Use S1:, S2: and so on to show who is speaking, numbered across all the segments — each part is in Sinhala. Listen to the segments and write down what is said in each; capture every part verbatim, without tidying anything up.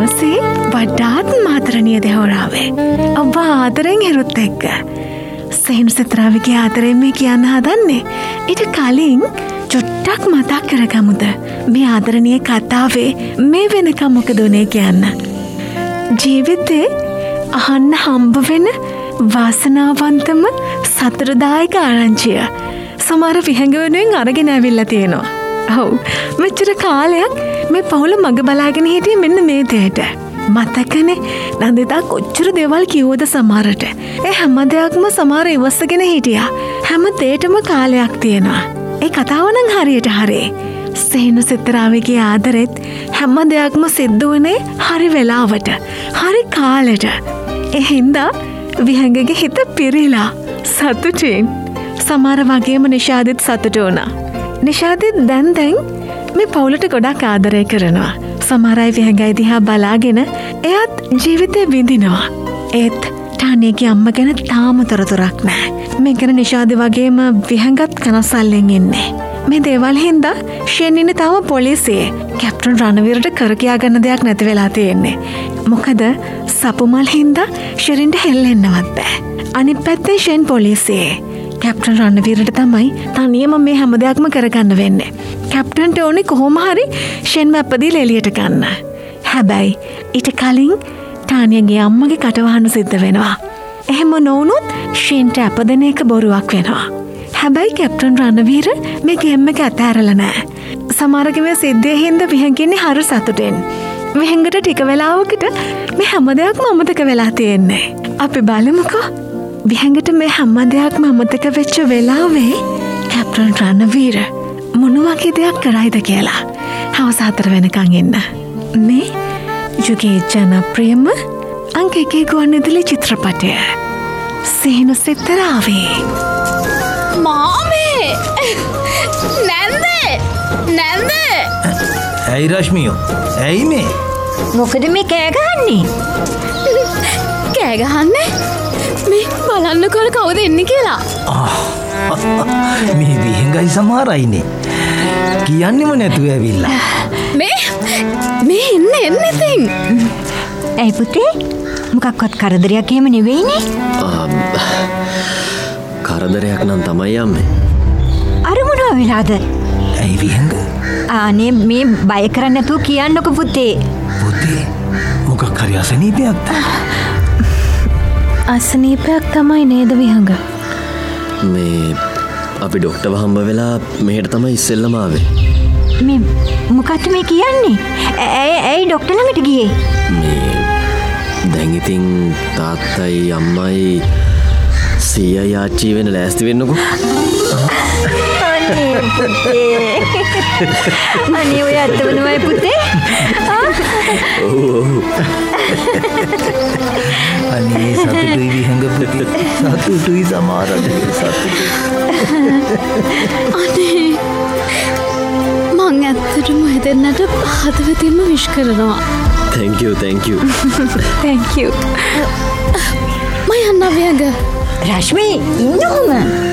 S1: දවසේ වඩාත් මාතරණිය දෙහොරාවේ ඔබ ආදරෙන් හෙරුත් එක්ක සෙහින් සිත්‍රාවිගේ ආදරෙන් මේ කියන්න හදන්නේ. ඊට කලින් චොට්ටක් මතක් කරගමුද මේ ආදරණීය කතාවේ මේ වෙනකම් මොකද උනේ කියන්න. ජීවිතේ අහන්න හම්බ වෙන වාසනාවන්තම සතුටුදායක ආරංචිය සමහර විහඟ වෙනුවෙන් අරගෙන ඇවිල්ලා තියෙනවා. ඔව් මෙච්චර කාලයක් මේ පවුල මග බලාගෙන හිටියේ මෙන්න මේ දෙයට. මතකනේ නන්දිතා කොච්චර දේවල් කිව්වද සමහරට. ඒ හැම දෙයක්ම සමහර ඉවසගෙන හිටියා. හැම දෙයකටම කාලයක් තියෙනවා. ඒ කතාව නම් හරියට හරි. සේන සිත්‍රාවිගේ ආදරෙත් හැම දෙයක්ම සිද්ධ වුණේ හරි වෙලාවට, හරි කාලෙට. ඒ හින්දා විහඟගේ හිත පිරීලා සතුටින්. සමහර වගේම නිෂාදිත් සතුට වුණා. නිෂාදිත් දැන් දැන් මේ පවුලට ගොඩක් ආදරය කරනවා. සමහර අය විහඟයි දිහා බලාගෙන එයත් ජීවිතේ විඳිනවා. ඒත් ටානියගේ අම්මා ගැන තාම තොරතුරක් නැහැ. මේ ගැන නිෂාදි වගේම විහඟත් කනසල්ලෙන් ඉන්නේ. මේ දේවල් හින්දා ෂෙන් ඉන්නේ තාම පොලිසියේ. කැප්ටන් රණවීරට කර කියා ගන්න දෙයක් නැති වෙලා තියෙන්නේ. මොකද සපුමල් හින්දා ෂෙරින්ට හෙල්ලෙන්නවත් බෑ. අනිත් පැත්තේ ෂෙන් පොලිසියේ. කැප්ටන් රණවීරට තමයි තනියම මේ හැම දෙයක්ම කරගන්න වෙන්නේ. කැප්ටන්ට ඕනේ කොහොම හරි ෂෙන්ව අපදීලා එළියට ගන්න. හැබැයි ඊට කලින් ටානියගේ අම්මගේ කටවහන සිද්ධ වෙනවා. එහෙම නොවුනොත් ෂෙන්ට අපදෙන එක බොරුවක් වෙනවා. හැබැයි කැප්ටන් රණවීර මේ ගේම් එක අතහැරලා නැහැ. සමහරගේ මේ සිද්ධිය හින්දා විහඟින්නේ හරි සතුටෙන්. විහඟට ටික වෙලාවකට මේ හැම දෙයක්ම අමතක වෙලා තියෙන්නේ. අපි බලමුකෝ විහඟට මේ හැම දෙයක්ම අමතක වෙච්ච වෙලාවේ කැප්ටන් රණවීර මොන වගේ දෙයක් කරයිද කියලා. හවස හතර වෙනකන් ඉන්න. මේ යුගයේ ජනප්‍රියම අංක එකේ ගුවන්විදුලි චිත්‍රපටය සේන සිත්‍රාවේ.
S2: මාමේ නැන්ද නැන්ද
S3: ඇයි රශ්මියෝ ඇයි මේ
S4: මොකද මේ කෑ ගහන්නේ?
S2: කෑ ගහන්නේ මේ බලන්න කර කවුද එන්නේ කියලා.
S3: මේ විහඟයි සමහරයිනේ කියන්නෙම නැතුව ඇවිල්ලා.
S2: මේ මේ එන්න එන්න ඉතින්.
S4: ඇයි පුතේ මොකක්වත් කරදරයක් එහෙම නෙවෙයිනේ.
S5: කරදරයක් නම් තමයි අම්මේ.
S4: අර මොනවා වෙලාද?
S3: ඇයි විහඟ?
S4: අනේ මේ බය කරන්න නැතුව කියන්නකෝ පුතේ.
S3: පුතේ මොකක් හරි අසනීපයක්ද?
S1: අසනීපයක් තමයි නේද විහඟ?
S5: මේ අපි ඩොක්ටර්ව හම්බ වෙලා මෙහෙට තමයි ඉස්සෙල්ලම ආවේ.
S4: මේ මොකක්ද මේ කියන්නේ? ඇයි ඇයි ඩොක්ටර් ළඟට ගියේ?
S5: මේ දැන් ඉතින් තාත්තයි අම්මයි සීයයි ආච්චි වෙන ලෑස්ති වෙන්නකෝ.
S4: අනේ පුතේ. අනේ ඔය අතවනමයි පුතේ.
S5: ඔව් ඔව්.
S3: අනේ සතුටුයි විහඟ පුතේ. සතුටුයි සමහරට සතුටුයි.
S2: අනේ මං ඇත්තටම හිතෙන්නට හදවතින්ම විශ් කරනවා.
S5: thank you thank you.
S1: thank you.
S2: මම යන්න විහඟ.
S4: රශ්මි ඉන්නවම.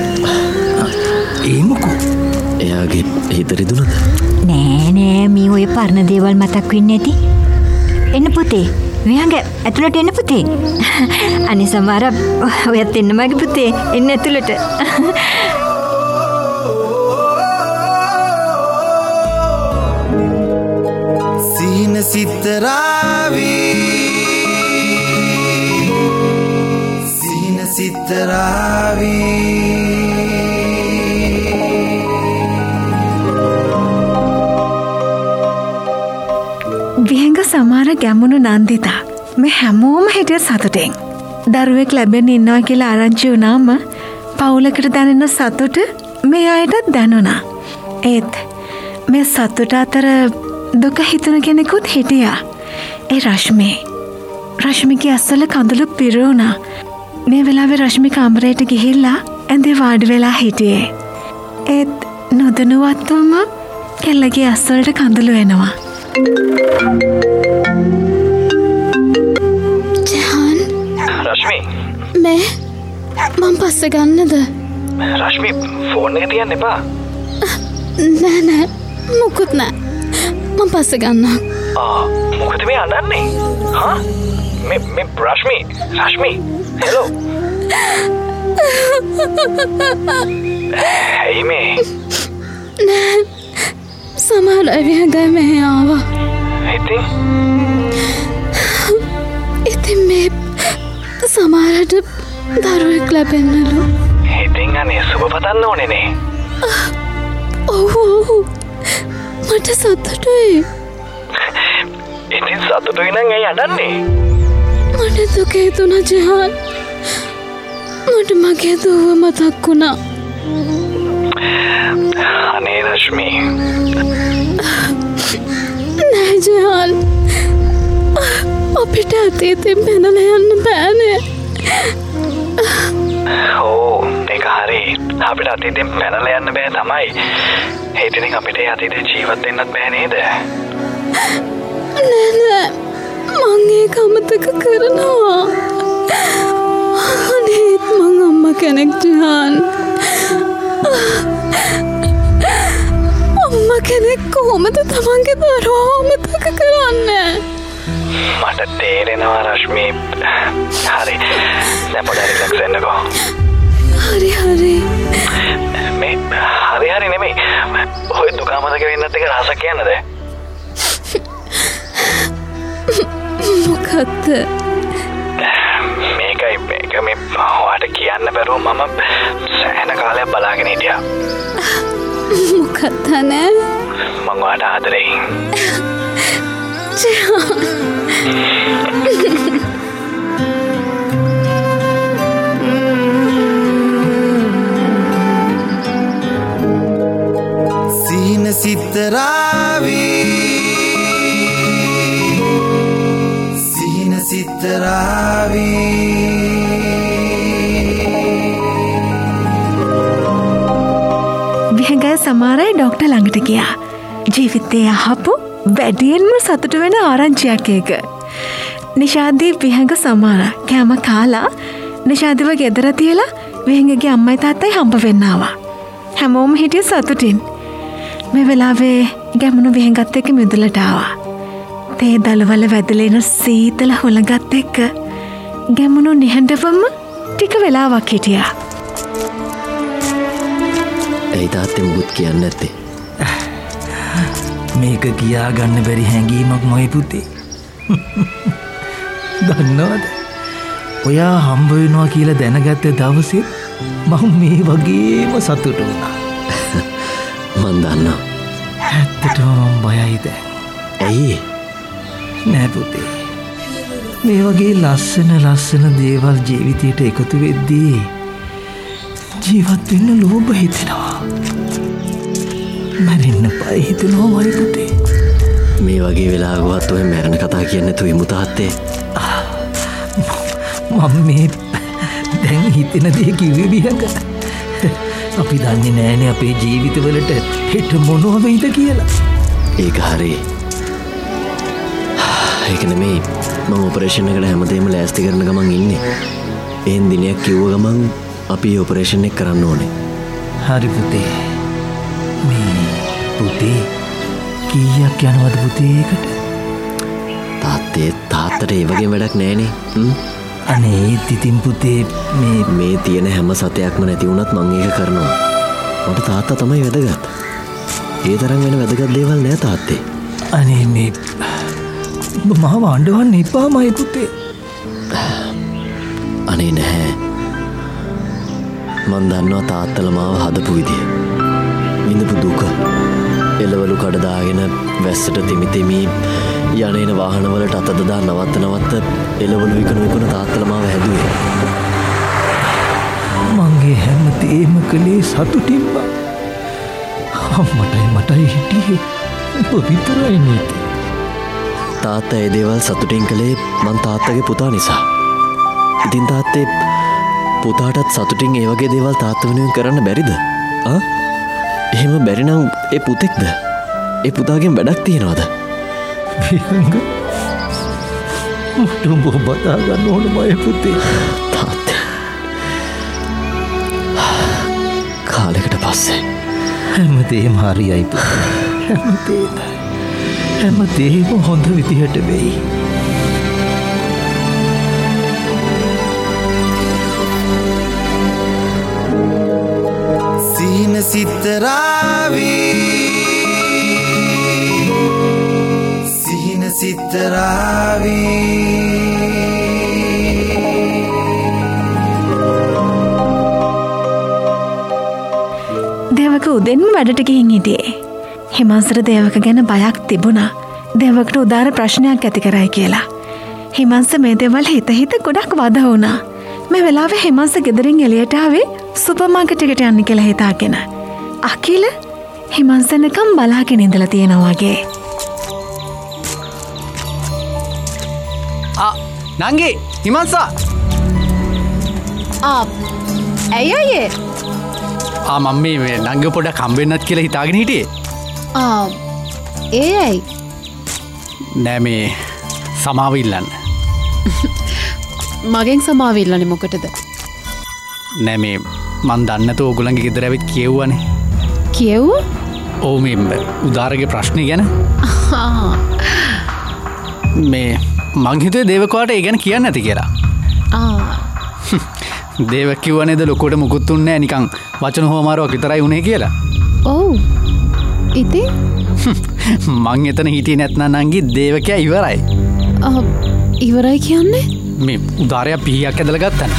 S3: ඒ මොකෝ?
S5: එයාගේ හිත රිදුනද?
S4: නෑ නෑ මේ ඔය පරණ දේවල් මතක් වෙන්නේ නැති. එන්න පුතේ. විහඟ ඇතුළට එන්න පුතේ. අනේ සමහර ඔයත් එන්න මගේ පුතේ. එන්න ඇතුළට.
S6: සීන සිත්‍රාවේ සීන සිත්‍රාවේ
S1: විහඟ සමහර ගැමුණු නන්දිතා මේ හැමෝම හිටිය සතුටෙන්. දරුවෙක් ලැබෙන්න ඉන්නවා කියලා ආරංචි වුණාම පවුලකට දැනෙන සතුට මේ අයටත් දැනුණා. ඒත් මේ සතුට අතර දුක හිතුන කෙනෙකුත් හිටියා. ඒ රශ්මි. රශ්මිගේ අස්සල කඳුළු පිරුණා. මේ වෙලාවේ රශ්මි කාමරයට ගිහිල්ලා ඇඳේ වාඩි වෙලා හිටියේ. ඒත් නොදැනුවත්වම කෙල්ලගේ අස්සලට කඳුළු එනවා.
S2: ජහන්
S7: රශ්මි
S2: මේ මං පස්ස ගන්නද?
S7: රශ්මි ෆෝන් එක තියන්න එපා.
S2: නෑ නෑ මුකුත් නෑ මං පස්ස ගන්නම්.
S7: ආ මොකද මේ අඬන්නේ? හා මේ මේ රශ්මි රශ්මි හෙලෝ. ඇයි මේ?
S2: නෑ සමහර අය විහඟයි මෙහෙ ආවා.
S7: ඉතින්
S2: ඉතින් මේ සමහරට දරුවෙක් ලැබෙන්නලු.
S7: ඉතින් අනේ සුබ පතන්න ඕනේ නේ.
S2: ඔව් ඔව් මට සතුටුයි.
S7: ඉතින් සතුටුයි නම් ඇයි අඬන්නේ?
S2: මට දුක හිතුණා ජහන්. මට මගේ දුව මතක් වුණා.
S7: අනේ රශ්මි.
S2: නෑ ජහන්. අපිට අතීතෙන් පැනලා යන්න බෑනේ.
S7: ඕ ඒක හරි. අපිට අතීතෙන් පැනලා යන්න බෑ තමයි. ඒ ඉතින් අපිට අතීතේ ජීවත් වෙන්නත් බෑ නේද?
S2: නෑ නෑ මං ඒක අමතක කරනවා. අනේත් මං අම්මා කෙනෙක් ජහන්. අම්මා කෙනෙක් කොහොමද තමන්ගේ දරුවා අමතක කරන්නේ?
S7: මට තේරෙනවා රශ්මි. හරි දැන් පොඩ්ඩක් රිලැක්ස් වෙන්නකෝ.
S2: හරි හරි
S7: මේ හරි හරි නෙමෙයි. ඔය දුක අමතක වෙන්නත් එක රහසක් කියන්නද?
S2: මොකද්ද?
S7: මේකයි මේක මේ ඔයාට කියන්න බැරුව මම සෑහෙන කාලයක් බලාගෙන හිටියා.
S2: මොකද්ද නෑ?
S7: මං ඔයාට ආදරෙයි.
S6: සීන සිතරාවී සීන සිතරාවී
S1: විහඟ සමහර අය ඩොක්ටර් ළඟට ගියා. ජීවිතේ අහපු වැඩියෙන්ම සතුට වෙන ආරංචියක් ඒක. නිෂාදී විහඟ සමහර කෑම කාලා නිෂාදිව ගෙදර තියලා විහඟගේ අම්මයි තාත්තයි හම්බ වෙන්න ආවා. හැමෝම හිටිය සතුටින්. මේ වෙලාවේ ගැමුණු විහඟත් එක්ක මිදුලට ආවා. තේ දළවල වැදලෙන සීතල හුළඟත් එක්ක ගැමුණු නිහඬවම ටික වෙලාවක් හිටියා.
S5: ඇයි තාත්තේ මුකුත් කියන්නේ නැත්තේ?
S3: මේක කියා ගන්න බැරි හැඟීමක් මොයි පුතේ. දන්නවද? ඔයා හම්බ වෙනවා කියලා දැනගත්ත දවසේ මම මේ වගේම සතුටු වුණා.
S5: මන් දන්නවා.
S3: ඇත්තටම මම බයයි දැන්.
S5: ඇයි?
S3: නෑ පුතේ. මේ වගේ ලස්සන ලස්සන දේවල් ජීවිතයට එකතු වෙද්දී ජීවත් වෙන්න ලෝභ හිතෙනවා. මැරෙන්න බය හිතෙනවා මයි පුතේ.
S5: මේ වගේ වෙලාවකවත් ඔය මැරෙන කතා කියන්නේ නැතුව ඉමු තාත්තේ.
S3: මම මේ දැන් හිතෙන දේ කිව්වේ විහඟ. අපි දන්නේ නෑනේ අපේ ජීවිතවලට හෙට මොනවා වෙයිද කියලා.
S5: ඒක හරි. ඒක නෙමෙයි මම ඔපරේෂන් එකට හැමදේම ලෑස්ති කරන ගමන් ඉන්නේ. එහෙන් දිනයක් කිව්ව ගමන් අපි ඔපරේෂන් එක කරන්න ඕනේ.
S3: හරි පුතේ. මේ පුතේ කීයක් යනවද පුතේ ඒකට?
S5: තාත්තේ තාත්තට ඒ වගේ වැඩක් නෑනේ. හ්ම්.
S3: අනේ ඉතින් පුතේ මේ
S5: මේ තියෙන හැම සතයක්ම නැති වුණත් මං ඒක කරනවා. මට තාත්තා තමයි වැදගත්. ඒ තරම් වෙන වැදගත් දේවල් නෑ තාත්තේ.
S3: අනේ මේ මාව අඬවන්න එපා මයි පුතේ.
S5: අනේ නැහැ. මන් දන්නවා තාත්තලා මාව හදපු විදිය. විඳපු දුක. එළවලු කඩදාගෙන වැස්සට තිමි තිමි යන්නේන වාහනවලට අත දදා නවත්ත නවත්ත එළවලු විකුණු විකුණු තාත්තලා මාව හැදුවේ.
S3: මගේ හැම දේම කළේ සතුටින් බා. අම්මටයි මටයි හිටියේ ඔබ විතරයි නේද?
S5: තාත්තා ඒ දේවල් සතුටින් කළේ මං තාත්තගේ පුතා නිසා. ඉතින් තාත්තේ පුතාටත් සතුටින් ඒ වගේ දේවල් තාත්තා වෙනුවෙන් කරන්න බැරිද? ආ? එහෙම බැරි නම් ඒ පුතෙක්ද? ඒ පුතාගෙන් වැඩක් තියනවද?
S3: විහඟ මට උඹ බතා ගන්න ඕන මය පුතේ.
S5: තාත්තේ කාලෙකට පස්සේ
S3: හැමදේම හරියයි පුතේ. හැමදේම හැම දේම හොඳ විදිහට වෙයි.
S6: සිහින සිතරාවී සිහින සිතරාවී
S1: දේවක උදෙන්ම වැඩට ගිහින් හිටියේ. හිමාන්සට දේවක ගැන බයක් තිබුණා. දේවකට උදාර ප්‍රශ්නයක් ඇති කරයි කියලා. හිමාන්ස මේ දේවල් හිත හිත ගොඩක් වද වුණා. මේ වෙලාවේ හිමාන්ස ගෙදරින් එළියට ආවේ සුපර් මාකට් එකට යන්න කියලා හිතාගෙන. අකිල හිමාන්ස නිකන් බලාගෙන ඉඳලා තියෙනවා වගේ.
S7: ආ නංගි හිමාන්සා
S2: ආ ඇයි අයියේ
S7: ආ මම මේ නංගි පොඩක් හම්බෙන්නත් කියලා හිතාගෙන හිටියේ.
S2: ආ ඒ ඇයි
S7: නෑ මේ සමාව ඉල්ලන්න.
S2: මගෙන් සමාව ඉල්ලන්නේ මොකටද?
S7: නෑ මේ මන් දන්නත ඕගොල්ලන්ගේ ගෙදර ඇවිත් කියව්වනේ.
S2: කියව්වා?
S7: ඔව් මේ උදාරගේ ප්‍රශ්නේ ගැන. මේ මං හිතුවේ දේවකවාට ඒ ගැන කියන්න නැති කියලා.
S2: ආ
S7: දේව කිව්වනේද ලොකුවට මුකුත් දුන්නේ නෑ නිකන් වචන හොමාරුවක් විතරයි උනේ කියලා.
S2: ඔව්. ඉතින්
S7: මං එතන හිටියේ නැත්නම් නංගි දේවකයා ඉවරයි.
S2: ආ ඉවරයි කියන්නේ?
S7: මේ උදාරයා පිහියක් ඇදලා ගත්තනේ.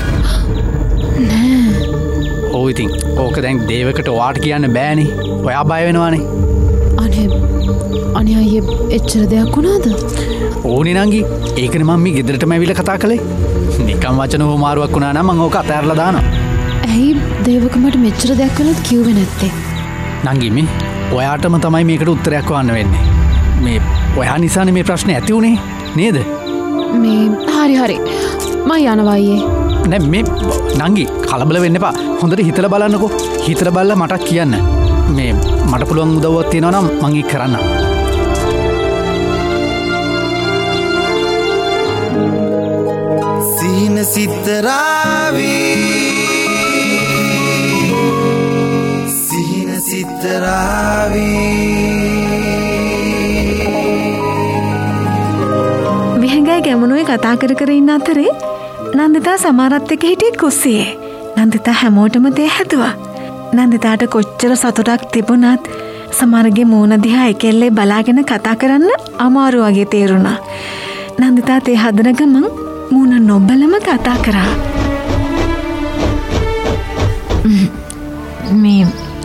S2: නෑ.
S7: ඔව් ඉතින් ඕක දැන් දේවකට ඔයාට කියන්න බෑනේ. ඔයා බය වෙනවානේ.
S2: අනේ අනේ අයියේ එච්චර දෙයක් වුණාද?
S7: ඕනේ නංගි. ඒකනේ මම මේ ගෙදරටම ඇවිල්ලා කතා කළේ. නිකන් වචන හොමාරුවක් වුණා නම් මම ඕක අතහැරලා දානවා.
S2: ඇයි දේවක මට මෙච්චර දෙයක් කළත් කිව්වේ නැත්තේ?
S7: නංගි මේ ඔයාටම තමයි මේකට උත්තරයක් හොයන්න වෙන්නේ. මේ ඔයා නිසානේ මේ ප්‍රශ්නේ ඇති උනේ නේද?
S2: මේ හරි හරි මම යනවා අයියේ.
S7: නෑ මේ නංගි කලබල වෙන්න එපා. හොඳට හිතලා බලන්නකෝ. හිතලා බලලා මට කියන්න. මේ මට පුළුවන් උදව්වක් තියෙනවා නම් මං ඒක කරන්නම්.
S6: සිහින සිතරාවී සිහින සිතරාවී
S1: විහඟයි ගැමුණුවේ කතා කර කර ඉන්න අතරේ නන්දිතා සමහරත් එක්ක හිටියේ කුස්සියේ. නන්දිතා හැමෝටම තේ හැදුවා. නන්දිතාට කොච්චර සතුටක් තිබුණත් සමහරගේ මූණ දිහා එකෙල්ලේ බලාගෙන කතා කරන්න අමාරු වගේ තේරුණා. නන්දිතා තේ හදන ගමන් මූණ නොබලම කතා කරා.
S4: මේ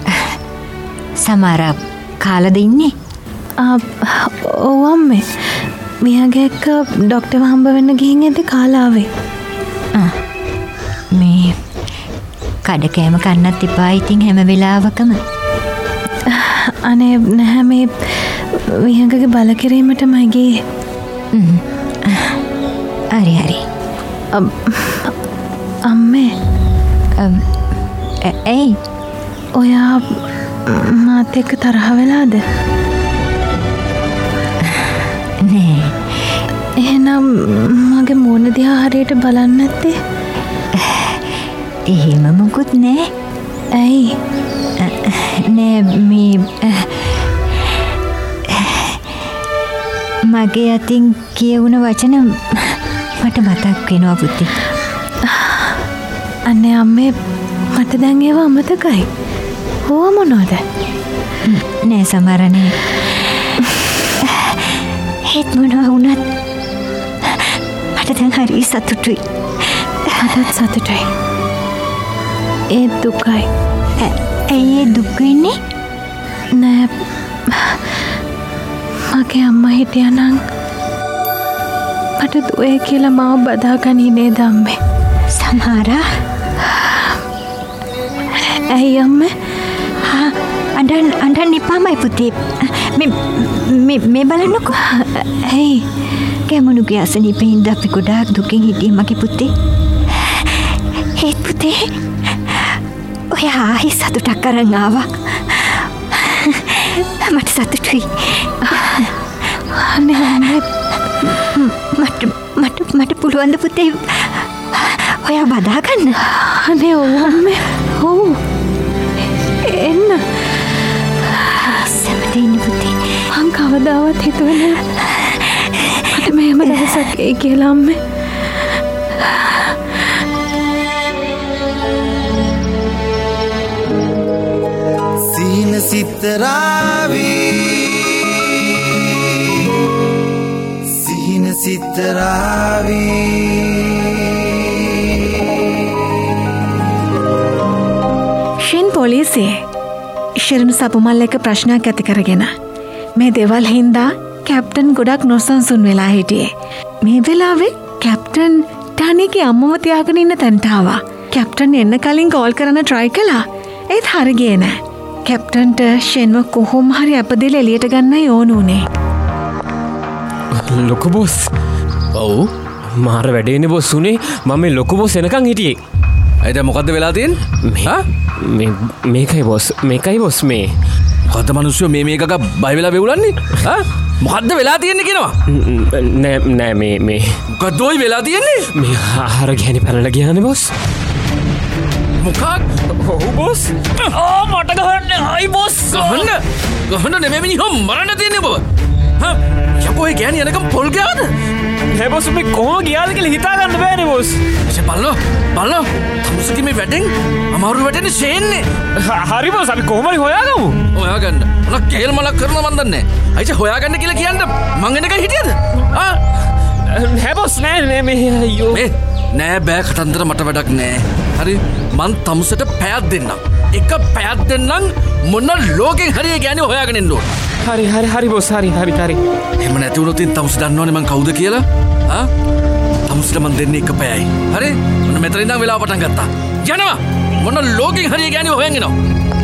S4: සමහර කාලද ඉන්නේ?
S2: ඔව් අම්මේ. මියාගේ එක්ක ડોක්ටර්ව හම්බ වෙන්න ගිහින් එද්දි කාලාවේ.
S4: මේ කඩ කෑම කන්නත් එපා ඉතින් හැම වෙලාවකම.
S2: අනේ නැහැ මේ විහඟගේ බල කිරීමටමයි ගියේ.
S4: හරි හරි.
S2: අම්මේ
S4: ඇයි
S2: ඔයා මාත් එක්ක තරහ වෙලාද?
S4: නෑ.
S2: එහෙනම් මගේ මූණ දිහා හරියට බලන්න නැත්තේ?
S4: එහෙම මොකුත් නෑ.
S2: ඇයි?
S4: නෑ මේ මගේ අතින් කියවුණ වචන මට මතක් වෙනවා පුතේ.
S2: අනේ අම්මේ මට දැන් ඒව අමතකයි. ඕව මොනවද?
S4: නෑ සමහරනේ. ඒත් මොනවා වුණත් මට දැන් හරි සතුටුයි.
S2: මටත් සතුටුයි. ඒ දුකයි.
S4: ඇයි ඒ දුක් වෙන්නේ?
S2: නෑ මගේ අම්මා හිටියනම් මට දුවේ කියලා මාව බදාගනී නේද අම්මේ?
S4: සමහරා
S2: ඇයි අම්මේ?
S4: අඬන් අඬන් එපාමයි පුතේ. මේ මේ බලන්නකෝ.
S2: ඇයි?
S4: ගැමුණුගේ අසනීපෙන් අපි ගොඩාක් දුකින් හිටියේ මගේ පුතේ. ඒත් පුතේ ඔයා ආයි සතුටක් අරන් ආවා. මට සතුටුයි.
S2: අනේ අම්මේ
S4: මට මට මට පුළුවන් ද පුතේ ඔයා බදාගන්න?
S2: අනේ ඔව් අම්මේ. ඔව්. එන්න.
S4: සමතේ ඉන්න පුතේ.
S2: මං කවදා කවදාවත් හිතුවේ මට මෙහෙම දවසක් එයි කියලා අම්මේ.
S6: සිහින සිතරාවී සිහින සිතරාවී
S1: ෂෙන් පොලිසියේ ශර්ම සපුමල් එක ප්‍රශ්නයක් ඇති කරගෙන මේ දෙවල් හින්දා කැප්ටන් ගොඩක් නොසන්සුන් වෙලා හිටියේ. මේ වෙලාවේ කැප්ටන් ටානිගේ අම්මව තියාගෙන ඉන්න තැනට ආවා. කැප්ටන් එන්න කලින් කෝල් කරන්න try කළා. ඒත් හරි ගියේ නෑ. කැප්ටන්ට ෂෙන්ව කොහොම හරි අපදෙල එළියට ගන්නයි ඕන උනේ.
S8: ලොකු බොස්. ඔව් මාර වැඩේනේ බොස් උනේ. මම මේ ලොකු බොස් එනකන් හිටියේ.
S3: ඇයිද මොකද්ද වෙලා තියෙන්නේ? හා?
S8: මේ මේකයි බොස්. මේකයි බොස් මේ.
S3: මොකද්ද මිනිස්සු මේ මේකක බය වෙලා වෙවුලන්නේ? හා? මොකද්ද වෙලා තියෙන්නේ කියනවා?
S8: නෑ නෑ මේ මේ
S3: මොකද්ද ඔය වෙලා තියෙන්නේ?
S8: මේ ආහාර ගෑණි පැනලා ගියානේ බොස්.
S3: මොකක්?
S8: ඔව් බොස්. ආ මට ගහන්න. අයි බොස්.
S3: ගහන්න. ගහන්න නෙමෙයි මිනිහෝ මරන්න තියෙන්නේ බව. හා? යකෝ ඒ ගෑණි එනකම් පොල් ගාවද?
S8: නෑ බොස් මේ කොහොම ගියාද කියලා හිතා ගන්න බෑනේ බොස්.
S3: එසේ බලන්න. බලන්න. තමුසකි මේ වැඩෙන් අමාරු වැඩෙන්නේ ෂේන්නේ.
S8: හරි බොස් අපි කොහොම හරි හොයාගමු.
S3: හොයාගන්න. මොන කේල් මලක් කරනවා මන් දන්නේ නැහැ. අයිච හොයාගන්න කියලා කියන්න මං එනකන් හිටියද? ආ
S8: නෑ බොස් නෑ නෑ මේ අයියෝ.
S3: මේ නෑ බෑ කතන්දර මට වැඩක් නෑ. හරි මං තමුසට පැයක් දෙන්නම්. එක පැයක් දෙන්නම් මොන ලෝකෙන් හරි ගෑණි හොයාගෙන එන්න ඕන.
S8: හරි හරි හරි බොස් හරි හරි හරි.
S3: එහෙම නැති වුණොත් ඉතින් තමුස දන්නවනේ මං කවුද කියලා. ආ තමුසට මං දෙන්නේ එක පැයයි. හරි මොන මෙතන ඉඳන් වෙලාව පටන් ගත්තා. යනවා මොන ලෝකෙන් හරි ගෑණි හොයන් එනවා.